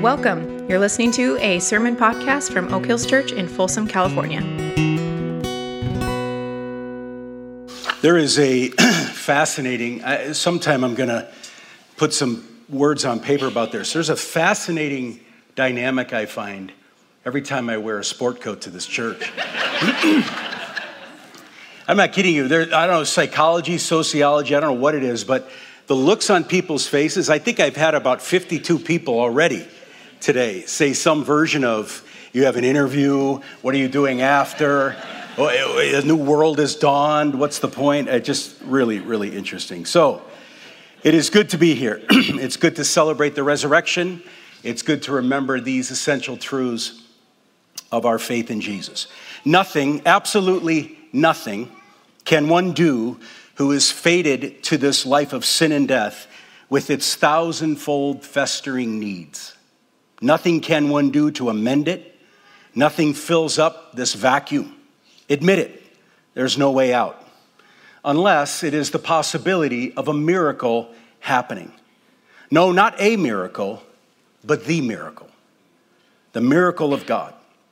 Welcome. You're listening to a sermon podcast from Oak Hills Church in Folsom, California. There is a fascinating, sometime I'm going to put some words on paper about this. There's a fascinating dynamic I find every time I wear a sport coat to this church. I'm not kidding you. I don't know, psychology, sociology, I don't know what it is, but the looks on people's faces, I think I've had about 52 people already today say some version of, you have an interview, what are you doing after? A new world has dawned, what's the point? Just really, really interesting. So, it is good to be here. It's good to celebrate the resurrection. It's good to remember these essential truths of our faith in Jesus. Nothing, absolutely nothing, can one do who is fated to this life of sin and death with its thousandfold festering needs. Nothing can one do to amend it. Nothing fills up this vacuum. Admit it, there's no way out, unless it is the possibility of a miracle happening. No, not a miracle, but the miracle. The miracle of God.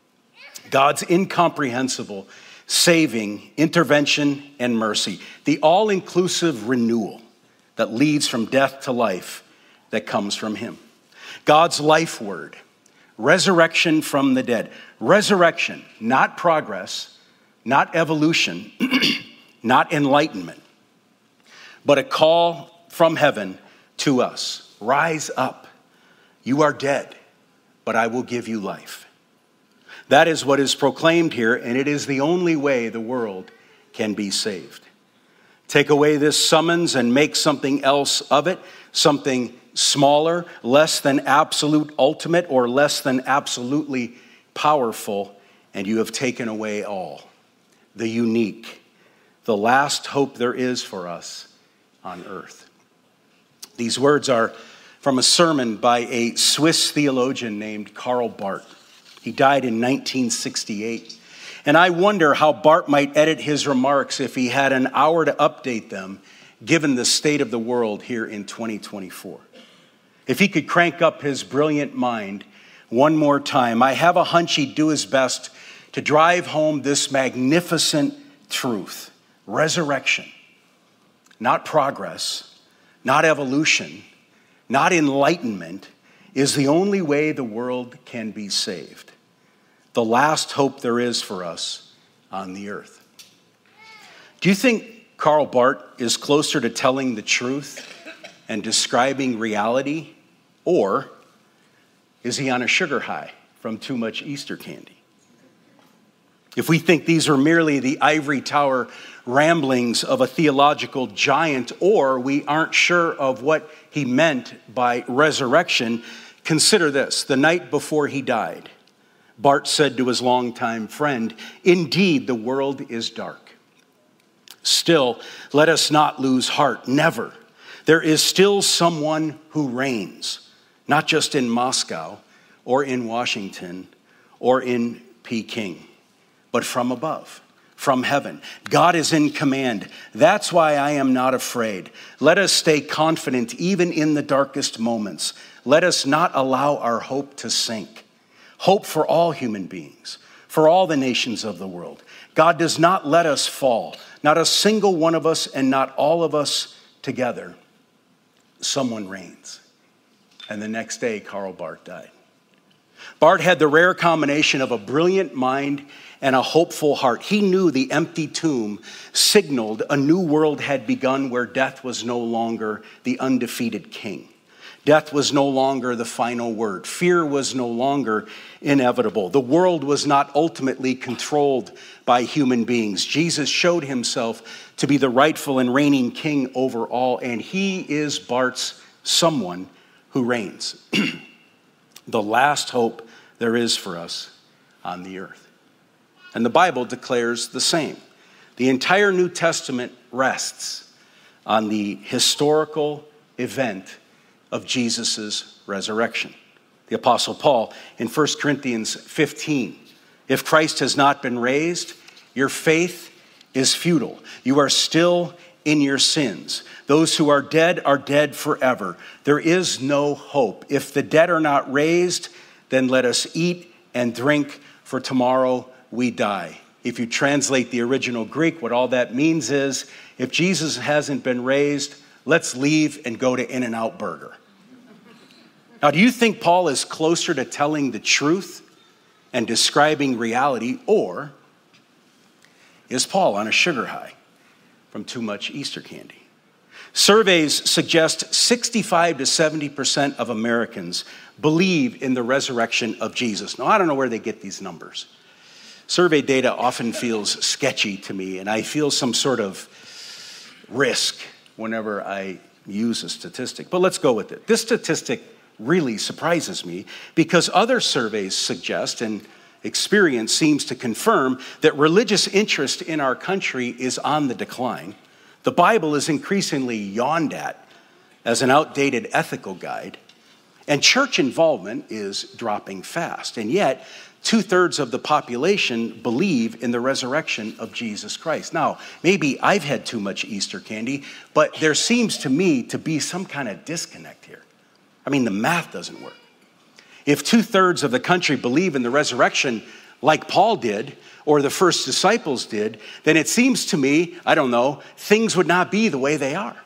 God's incomprehensible, saving intervention and mercy. The all-inclusive renewal that leads from death to life that comes from Him. God's life word. Resurrection from the dead. Resurrection, not progress, not evolution, not enlightenment, but a call from heaven to us. Rise up. You are dead, but I will give you life. That is what is proclaimed here, and it is the only way the world can be saved. Take away this summons and make something else of it, something smaller, less than absolute ultimate, or less than absolutely powerful, and you have taken away all. The unique, the last hope there is for us on earth. These words are from a sermon by a Swiss theologian named Karl Barth. He died in 1968. And I wonder how Barth might edit his remarks if he had an hour to update them, given the state of the world here in 2024. If he could crank up his brilliant mind one more time, I have a hunch he'd do his best to drive home this magnificent truth. Resurrection, not progress, not evolution, not enlightenment, is the only way the world can be saved. The last hope there is for us on the earth. Do you think Karl Barth is closer to telling the truth and describing reality, or is he on a sugar high from too much Easter candy? If we think these are merely the ivory tower ramblings of a theological giant, or we aren't sure of what he meant by resurrection, consider this. The night before he died, Barth said to his longtime friend, "Indeed, the world is dark. Still, let us not lose heart. Never. There is still someone who reigns, not just in Moscow or in Washington or in Peking, but from above, from heaven. God is in command. That's why I am not afraid. Let us stay confident even in the darkest moments. Let us not allow our hope to sink. Hope for all human beings, for all the nations of the world. God does not let us fall, not a single one of us and not all of us together. Someone reigns." And the next day, Karl Barth died. Barth had the rare combination of a brilliant mind and a hopeful heart. He knew the empty tomb signaled a new world had begun where death was no longer the undefeated king. Death was no longer the final word. Fear was no longer inevitable. The world was not ultimately controlled by human beings. Jesus showed himself to be the rightful and reigning king over all, and he is Barth's someone who reigns. The last hope there is for us on the earth. And the Bible declares the same. The entire New Testament rests on the historical event of Jesus' resurrection. The Apostle Paul in 1 Corinthians 15, "If Christ has not been raised, your faith is futile. You are still in your sins. Those who are dead forever. There is no hope. If the dead are not raised, then let us eat and drink, for tomorrow we die. If you translate the original Greek, what all that means is, if Jesus hasn't been raised, let's leave and go to In-N-Out Burger. Now, do you think Paul is closer to telling the truth and describing reality, or is Paul on a sugar high from too much Easter candy? Surveys suggest 65 to 70% of Americans believe in the resurrection of Jesus. Now, I don't know where they get these numbers. Survey data often feels sketchy to me, and I feel some sort of risk whenever I use a statistic. But let's go with it. This statistic really surprises me because other surveys suggest, and experience seems to confirm, that religious interest in our country is on the decline. The Bible is increasingly yawned at as an outdated ethical guide, and church involvement is dropping fast. And yet, 2/3 of the population believe in the resurrection of Jesus Christ. Now, maybe I've had too much Easter candy, but there seems to me to be some kind of disconnect here. I mean, the math doesn't work. If 2/3 of the country believe in the resurrection like Paul did, or the first disciples did, then it seems to me, I don't know, things would not be the way they are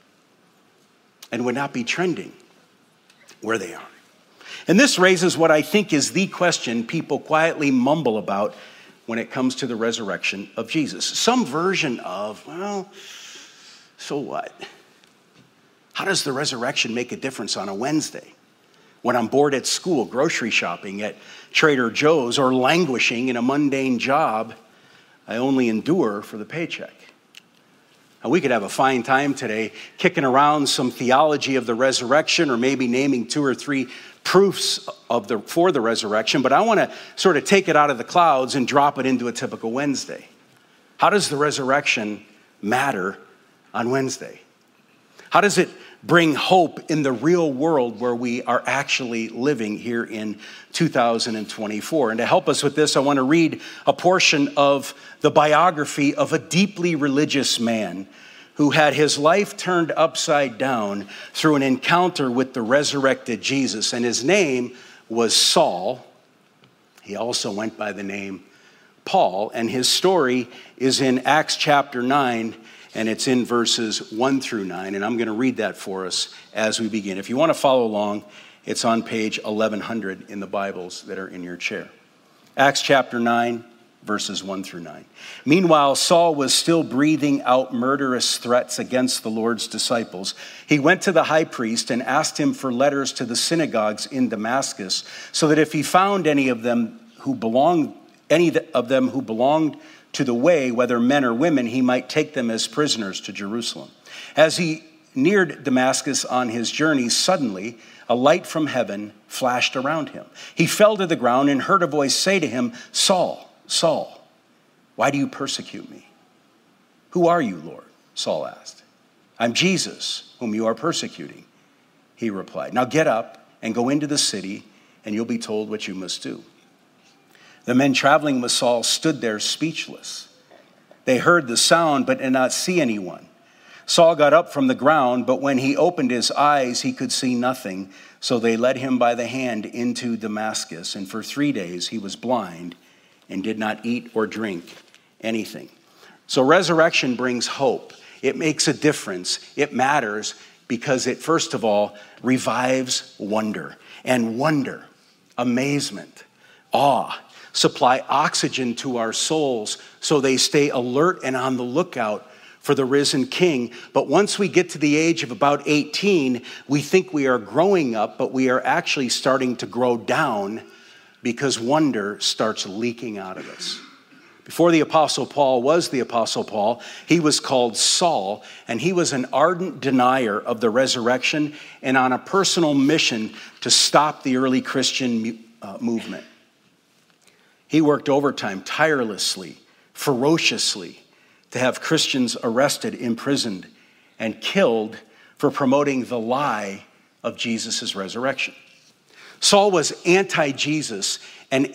and would not be trending where they are. And this raises what I think is the question people quietly mumble about when it comes to the resurrection of Jesus. Some version of, well, so what? How does the resurrection make a difference on a Wednesday? When I'm bored at school, grocery shopping at Trader Joe's, or languishing in a mundane job I only endure for the paycheck. Now, we could have a fine time today kicking around some theology of the resurrection, or maybe naming 2 or 3 proofs for the resurrection, but I want to sort of take it out of the clouds and drop it into a typical Wednesday. How does the resurrection matter on Wednesday? How does it bring hope in the real world where we are actually living here in 2024? And to help us with this, I want to read a portion of the biography of a deeply religious man who had his life turned upside down through an encounter with the resurrected Jesus. And his name was Saul. He also went by the name Paul. And his story is in Acts chapter 9, and it's in verses 1 through 9. And I'm going to read that for us as we begin. If you want to follow along, it's on page 1100 in the Bibles that are in your chair. Acts chapter 9, verses 1 through 9. Meanwhile, Saul was still breathing out murderous threats against the Lord's disciples. He went to the high priest and asked him for letters to the synagogues in Damascus, so that if he found any of them who belonged to the way, whether men or women, he might take them as prisoners to Jerusalem. As he neared Damascus on his journey, suddenly a light from heaven flashed around him. He fell to the ground and heard a voice say to him, "Saul, Saul, why do you persecute me?" "Who are you, Lord?" Saul asked. "I'm Jesus, whom you are persecuting," he replied. "Now get up and go into the city, and you'll be told what you must do." The men traveling with Saul stood there speechless. They heard the sound, but did not see anyone. Saul got up from the ground, but when he opened his eyes, he could see nothing. So they led him by the hand into Damascus, and for 3 days he was blind and did not eat or drink anything. So resurrection brings hope. It makes a difference. It matters because it, first of all, revives wonder. And wonder, amazement, awe, supply oxygen to our souls so they stay alert and on the lookout for the risen King. But once we get to the age of about 18, we think we are growing up, but we are actually starting to grow down because wonder starts leaking out of us. Before the Apostle Paul was the Apostle Paul, he was called Saul, and he was an ardent denier of the resurrection and on a personal mission to stop the early Christian movement. He worked overtime tirelessly, ferociously, to have Christians arrested, imprisoned, and killed for promoting the lie of Jesus' resurrection. Saul was anti-Jesus and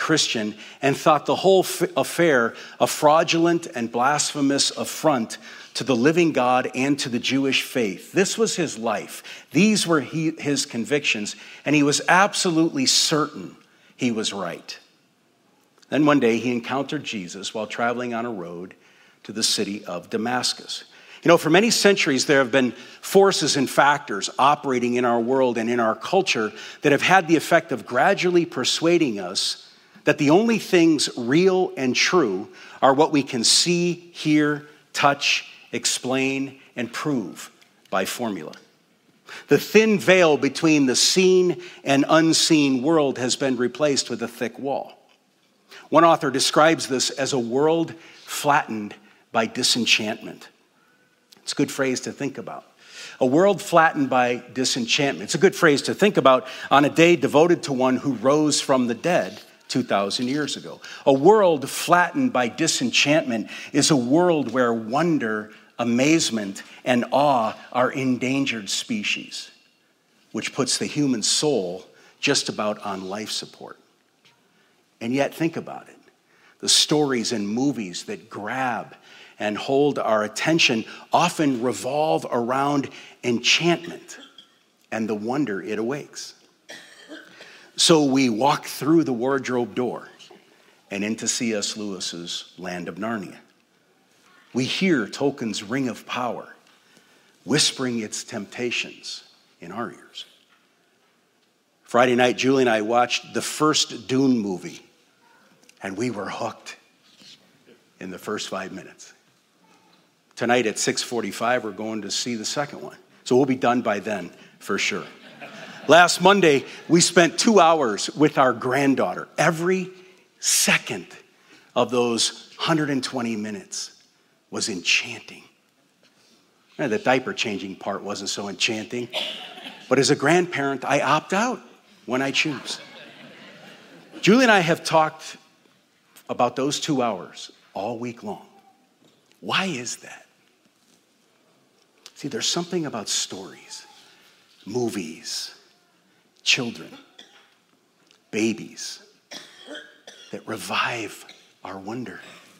anti-Christian and thought the whole affair a fraudulent and blasphemous affront to the living God and to the Jewish faith. This was his life. These were his convictions, and he was absolutely certain he was right. Then one day he encountered Jesus while traveling on a road to the city of Damascus. You know, for many centuries, there have been forces and factors operating in our world and in our culture that have had the effect of gradually persuading us that the only things real and true are what we can see, hear, touch, explain, and prove by formula. The thin veil between the seen and unseen world has been replaced with a thick wall. One author describes this as a world flattened by disenchantment. It's a good phrase to think about. A world flattened by disenchantment. It's a good phrase to think about on a day devoted to one who rose from the dead 2,000 years ago. A world flattened by disenchantment is a world where wonder, amazement, and awe are endangered species, which puts the human soul just about on life support. And yet, think about it. The stories and movies that grab and hold our attention often revolve around enchantment and the wonder it awakes. So we walk through the wardrobe door and into C.S. Lewis's Land of Narnia. We hear Tolkien's Ring of Power whispering its temptations in our ears. Friday night, Julie and I watched the first Dune movie, and we were hooked in the first 5 minutes. Tonight at 6:45, we're going to see the second one. So we'll be done by then, for sure. Last Monday, we spent 2 hours with our granddaughter. Every second of those 120 minutes was enchanting. The diaper changing part wasn't so enchanting. But as a grandparent, I opt out when I choose. Julie and I have talked about those 2 hours all week long. Why is that? See, there's something about stories, movies, children, babies that revive our wonder.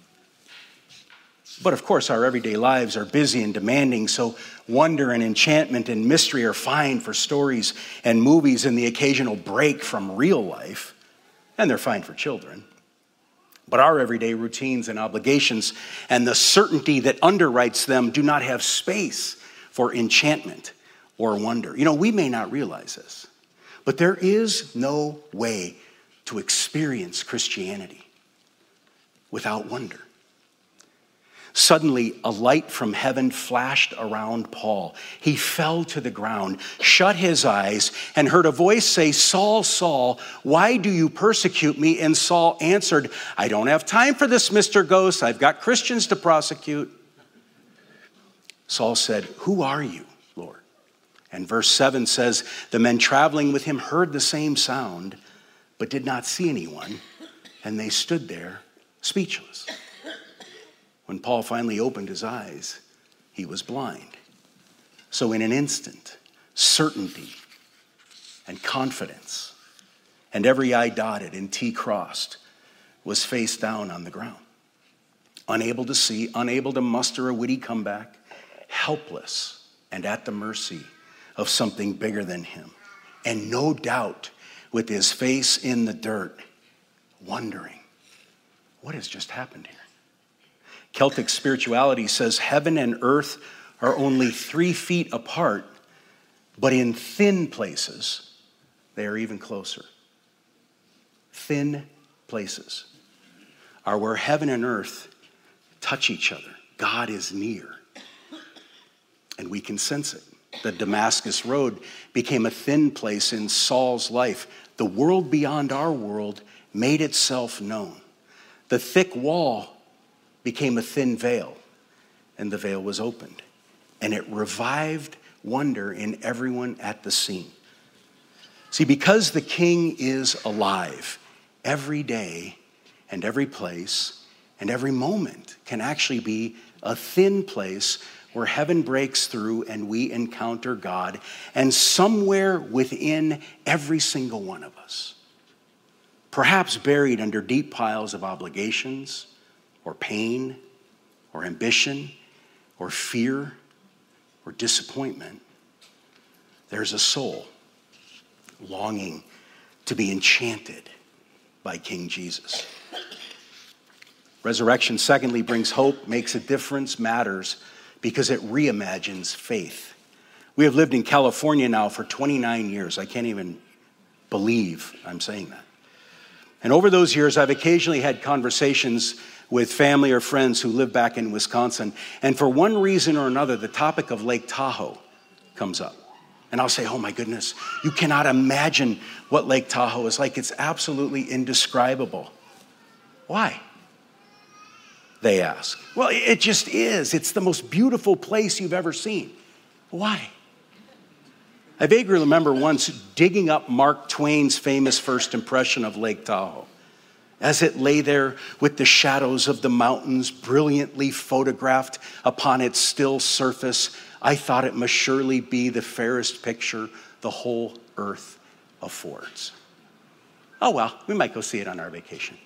But of course, our everyday lives are busy and demanding, so wonder and enchantment and mystery are fine for stories and movies and the occasional break from real life, and they're fine for children. But our everyday routines and obligations and the certainty that underwrites them do not have space for enchantment or wonder. You know, we may not realize this, but there is no way to experience Christianity without wonder. Suddenly, a light from heaven flashed around Paul. He fell to the ground, shut his eyes, and heard a voice say, "Saul, Saul, why do you persecute me?" And Saul answered, "I don't have time for this, Mr. Ghost. I've got Christians to prosecute." Saul said, "Who are you, Lord?" And verse 7 says, the men traveling with him heard the same sound, but did not see anyone, and they stood there speechless. When Paul finally opened his eyes, he was blind. So in an instant, certainty and confidence, and every I dotted and T crossed, was face down on the ground. Unable to see, unable to muster a witty comeback, helpless and at the mercy of something bigger than him. And no doubt, with his face in the dirt, wondering, what has just happened here? Celtic spirituality says heaven and earth are only 3 feet apart, but in thin places, they are even closer. Thin places are where heaven and earth touch each other. God is near, and we can sense it. The Damascus Road became a thin place in Saul's life. The world beyond our world made itself known. The thick wall became a thin veil, and the veil was opened, and it revived wonder in everyone at the scene. See, because the King is alive, every day and every place and every moment can actually be a thin place where heaven breaks through and we encounter God, and somewhere within every single one of us, perhaps buried under deep piles of obligations or pain or ambition, or fear or disappointment, there's a soul longing to be enchanted by King Jesus. Resurrection, secondly, brings hope, makes a difference, matters, because it reimagines faith. We have lived in California now for 29 years. I can't even believe I'm saying that. And over those years, I've occasionally had conversations with family or friends who live back in Wisconsin. And for one reason or another, the topic of Lake Tahoe comes up. And I'll say, oh my goodness, you cannot imagine what Lake Tahoe is like. It's absolutely indescribable. Why? They ask. Well, it just is. It's the most beautiful place you've ever seen. Why? I vaguely remember once digging up Mark Twain's famous first impression of Lake Tahoe. As it lay there with the shadows of the mountains brilliantly photographed upon its still surface, I thought it must surely be the fairest picture the whole earth affords. Oh well, we might go see it on our vacation.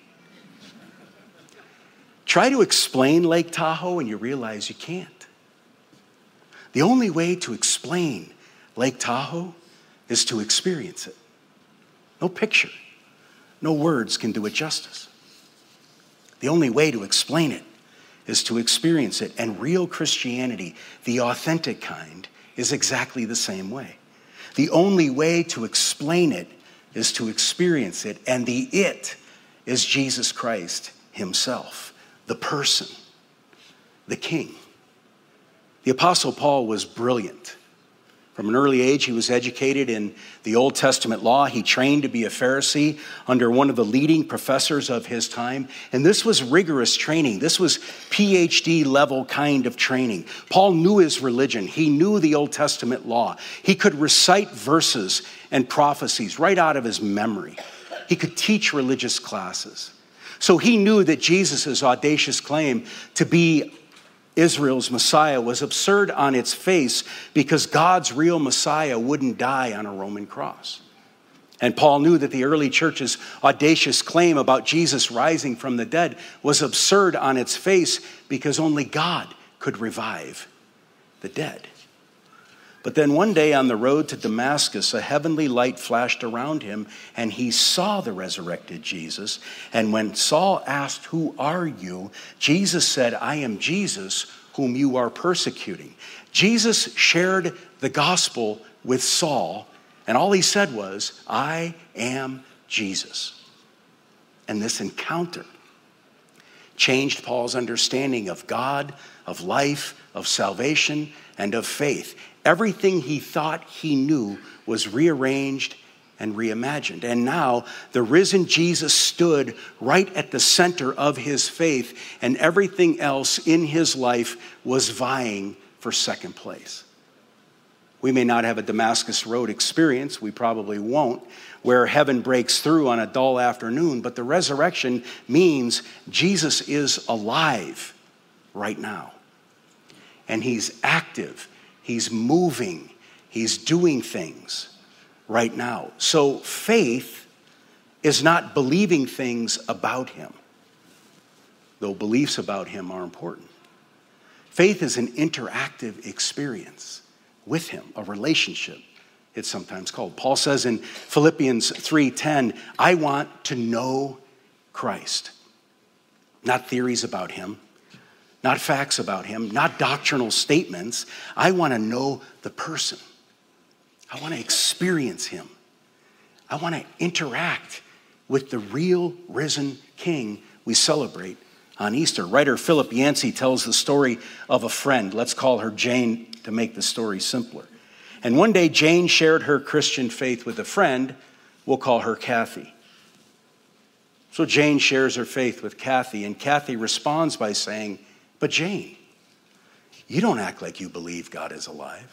Try to explain Lake Tahoe and you realize you can't. The only way to explain Lake Tahoe is to experience it. No picture, no words can do it justice. The only way to explain it is to experience it. And real Christianity, the authentic kind, is exactly the same way. The only way to explain it is to experience it. And the it is Jesus Christ himself, the person, the King. The Apostle Paul was brilliant. From an early age, he was educated in the Old Testament law. He trained to be a Pharisee under one of the leading professors of his time. And this was rigorous training. This was PhD level kind of training. Paul knew his religion. He knew the Old Testament law. He could recite verses and prophecies right out of his memory. He could teach religious classes. So he knew that Jesus' audacious claim to be Israel's Messiah was absurd on its face because God's real Messiah wouldn't die on a Roman cross. And Paul knew that the early church's audacious claim about Jesus rising from the dead was absurd on its face because only God could revive the dead. But then one day on the road to Damascus, a heavenly light flashed around him, and he saw the resurrected Jesus. And when Saul asked, "Who are you?" Jesus said, "I am Jesus, whom you are persecuting." Jesus shared the gospel with Saul, and all he said was, "I am Jesus." And this encounter changed Paul's understanding of God, of life, of salvation, and of faith. Everything he thought he knew was rearranged and reimagined. And now the risen Jesus stood right at the center of his faith, and everything else in his life was vying for second place. We may not have a Damascus Road experience, we probably won't, where heaven breaks through on a dull afternoon, but the resurrection means Jesus is alive right now. And he's active. He's moving. He's doing things right now. So faith is not believing things about him, though beliefs about him are important. Faith is an interactive experience with him, a relationship, it's sometimes called. Paul says in Philippians 3:10, I want to know Christ. Not theories about him, not facts about him, not doctrinal statements. I want to know the person. I want to experience him. I want to interact with the real risen King we celebrate on Easter. Writer Philip Yancey tells the story of a friend. Let's call her Jane to make the story simpler. And one day Jane shared her Christian faith with a friend. We'll call her Kathy. So Jane shares her faith with Kathy, and Kathy responds by saying, "But Jane, you don't act like you believe God is alive."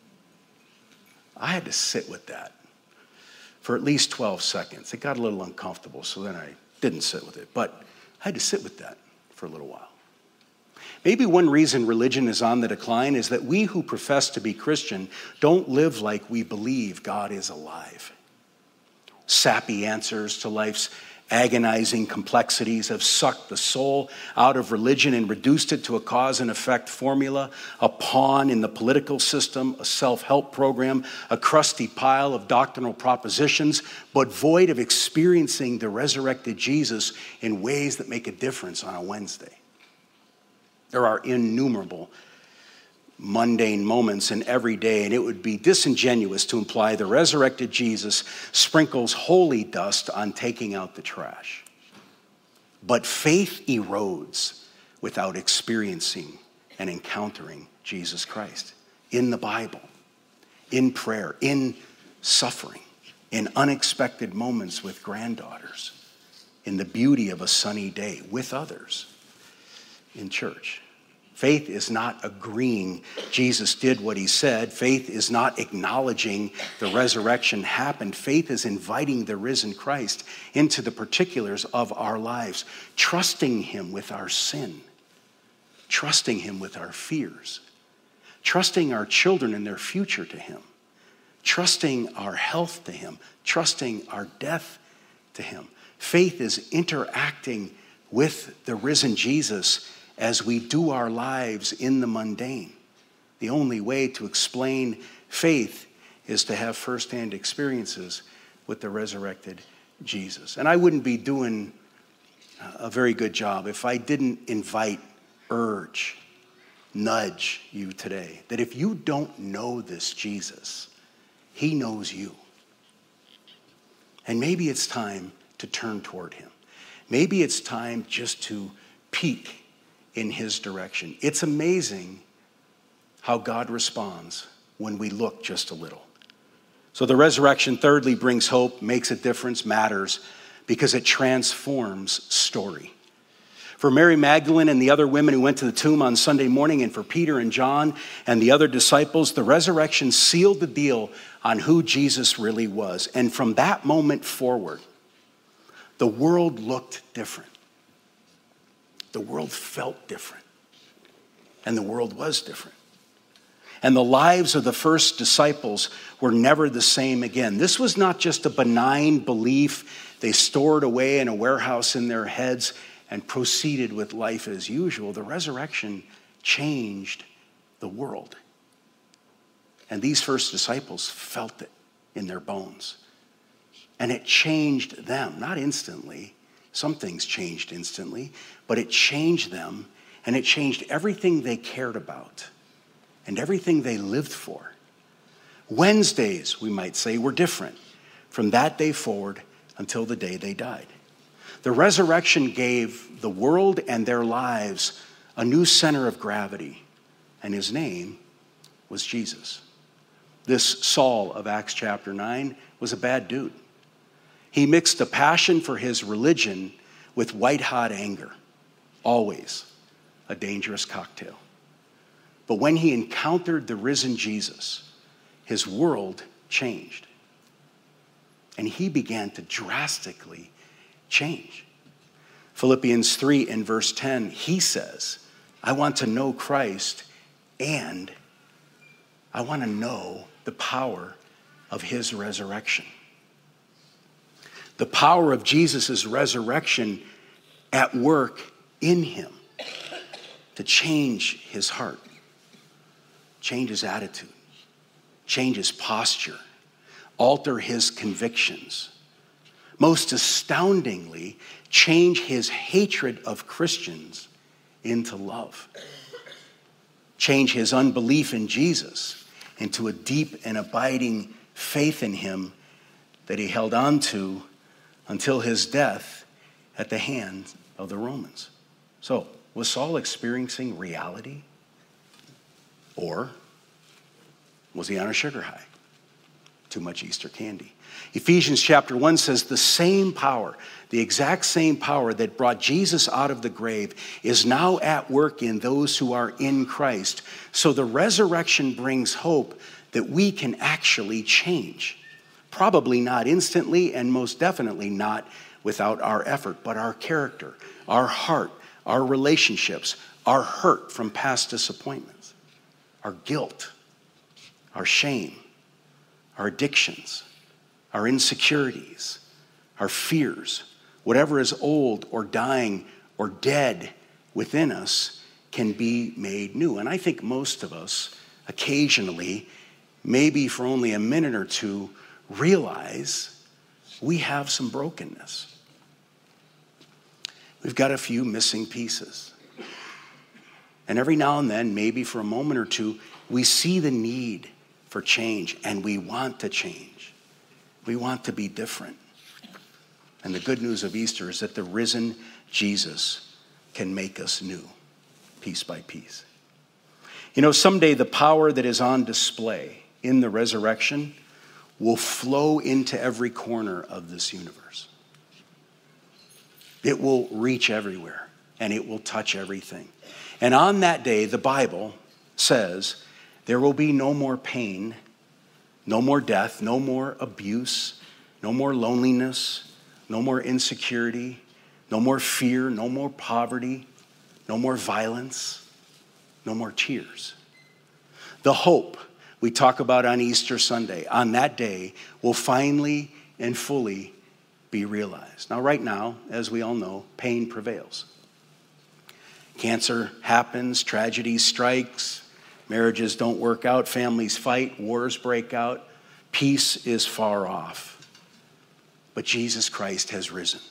I had to sit with that for at least 12 seconds. It got a little uncomfortable, so then I didn't sit with it. But I had to sit with that for a little while. Maybe one reason religion is on the decline is that we who profess to be Christian don't live like we believe God is alive. Sappy answers to life's Agonizing complexities have sucked the soul out of religion and reduced it to a cause and effect formula, a pawn in the political system, a self-help program, a crusty pile of doctrinal propositions, but void of experiencing the resurrected Jesus in ways that make a difference on a Wednesday. There are innumerable mundane moments in every day, and it would be disingenuous to imply the resurrected Jesus sprinkles holy dust on taking out the trash. But faith erodes without experiencing and encountering Jesus Christ in the Bible, in prayer, in suffering, in unexpected moments with granddaughters, in the beauty of a sunny day with others, in church. Faith is not agreeing Jesus did what he said. Faith is not acknowledging the resurrection happened. Faith is inviting the risen Christ into the particulars of our lives, trusting him with our sin, trusting him with our fears, trusting our children and their future to him, trusting our health to him, trusting our death to him. Faith is interacting with the risen Jesus as we do our lives in the mundane. The only way to explain faith is to have firsthand experiences with the resurrected Jesus. And I wouldn't be doing a very good job if I didn't invite, urge, nudge you today that if you don't know this Jesus, he knows you. And maybe it's time to turn toward him. Maybe it's time just to peek in his direction. It's amazing how God responds when we look just a little. So the resurrection, thirdly, brings hope, makes a difference, matters, because it transforms story. For Mary Magdalene and the other women who went to the tomb on Sunday morning, and for Peter and John and the other disciples, the resurrection sealed the deal on who Jesus really was. And from that moment forward, the world looked different. The world felt different. And the world was different. And the lives of the first disciples were never the same again. This was not just a benign belief they stored away in a warehouse in their heads and proceeded with life as usual. The resurrection changed the world. And these first disciples felt it in their bones. And it changed them, not instantly. Some things changed instantly, but it changed them, and it changed everything they cared about and everything they lived for. Wednesdays, we might say, were different from that day forward until the day they died. The resurrection gave the world and their lives a new center of gravity, and his name was Jesus. This Saul of Acts chapter 9 was a bad dude. He mixed a passion for his religion with white-hot anger, always a dangerous cocktail. But when he encountered the risen Jesus, his world changed. And he began to drastically change. Philippians 3 in verse 10, he says, I want to know Christ and I want to know the power of his resurrection. The power of Jesus' resurrection at work in him to change his heart, change his attitude, change his posture, alter his convictions. Most astoundingly, change his hatred of Christians into love. Change his unbelief in Jesus into a deep and abiding faith in him that he held on to until his death at the hands of the Romans. So, was Saul experiencing reality? Or was he on a sugar high? Too much Easter candy. Ephesians chapter 1 says the same power, the exact same power that brought Jesus out of the grave is now at work in those who are in Christ. So the resurrection brings hope that we can actually change. Probably not instantly and most definitely not without our effort, but our character, our heart, our relationships, our hurt from past disappointments, our guilt, our shame, our addictions, our insecurities, our fears whatever is old or dying or dead within us can be made new. And I think most of us occasionally, maybe for only a minute or two, realize we have some brokenness. We've got a few missing pieces. And every now and then, maybe for a moment or two, we see the need for change, and we want to change. We want to be different. And the good news of Easter is that the risen Jesus can make us new, piece by piece. You know, someday the power that is on display in the resurrection will flow into every corner of this universe. It will reach everywhere, and it will touch everything. And on that day, the Bible says, there will be no more pain, no more death, no more abuse, no more loneliness, no more insecurity, no more fear, no more poverty, no more violence, no more tears. The hope we talk about on Easter Sunday, on that day, will finally and fully be realized. Now, right now, as we all know, pain prevails. Cancer happens, tragedy strikes, marriages don't work out, families fight, wars break out. Peace is far off. But Jesus Christ has risen.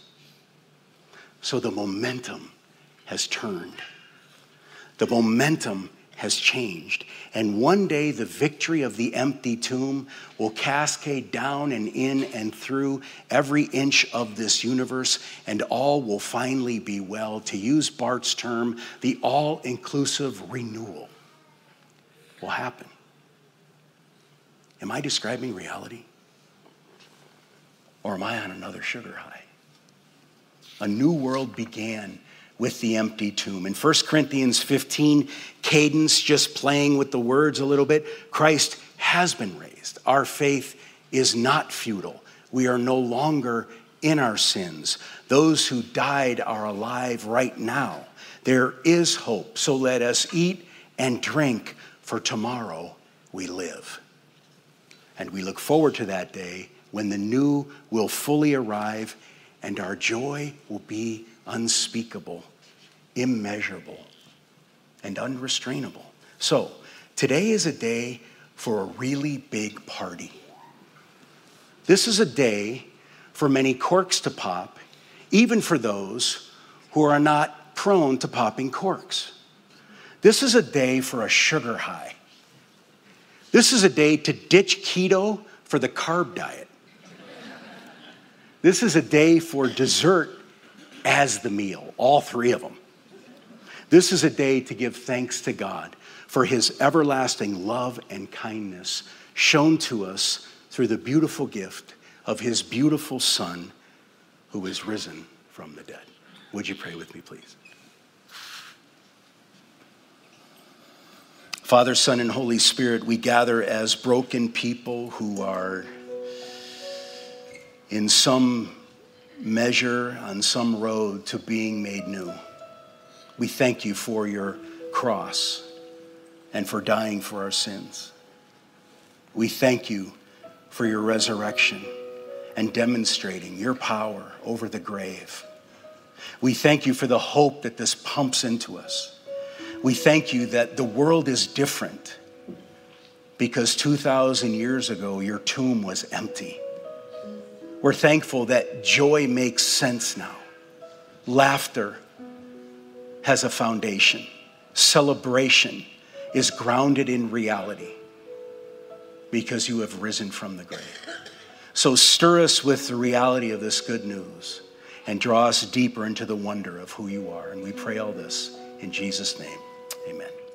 So the momentum has turned. The momentum has changed. And one day the victory of the empty tomb will cascade down and in and through every inch of this universe, and all will finally be well. To use Bart's term, the all-inclusive renewal will happen. Am I describing reality? Or am I on another sugar high? A new world began with the empty tomb. In 1 Corinthians 15, cadence, just playing with the words a little bit, Christ has been raised. Our faith is not futile. We are no longer in our sins. Those who died are alive right now. There is hope. So let us eat and drink, for tomorrow we live. And we look forward to that day when the new will fully arrive and our joy will be unspeakable, immeasurable, and unrestrainable. So, today is a day for a really big party. This is a day for many corks to pop, even for those who are not prone to popping corks. This is a day for a sugar high. This is a day to ditch keto for the carb diet. This is a day for dessert as the meal, all three of them. This is a day to give thanks to God for his everlasting love and kindness shown to us through the beautiful gift of his beautiful Son who is risen from the dead. Would you pray with me, please? Father, Son, and Holy Spirit, we gather as broken people who are in some measure on some road to being made new. We thank you for your cross and for dying for our sins. We thank you for your resurrection and demonstrating your power over the grave. We thank you for the hope that this pumps into us. We thank you that the world is different because 2,000 years ago, your tomb was empty. We're thankful that joy makes sense now. Laughter has a foundation. Celebration is grounded in reality because you have risen from the grave. So stir us with the reality of this good news and draw us deeper into the wonder of who you are. And we pray all this in Jesus' name. Amen.